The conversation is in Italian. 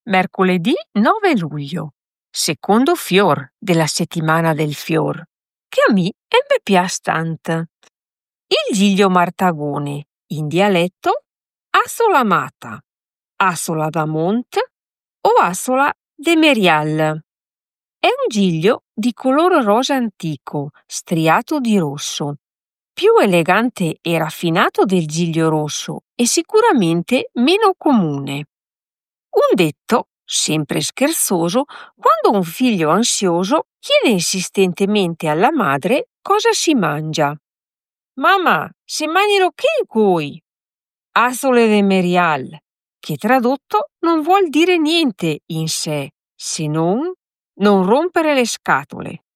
Mercoledì 9 luglio, secondo fior della settimana del fior, che a mi me piace tant. Il giglio martagone, in dialetto, assola mata, assola da mont o assola de merial. È un giglio di color rosa antico, striato di rosso, più elegante e raffinato del giglio rosso e sicuramente meno comune. Un detto, sempre scherzoso, quando un figlio ansioso chiede insistentemente alla madre cosa si mangia. Mamma, se mangiano che coi? Asole de merial, che tradotto non vuol dire niente in sé, se non rompere le scatole.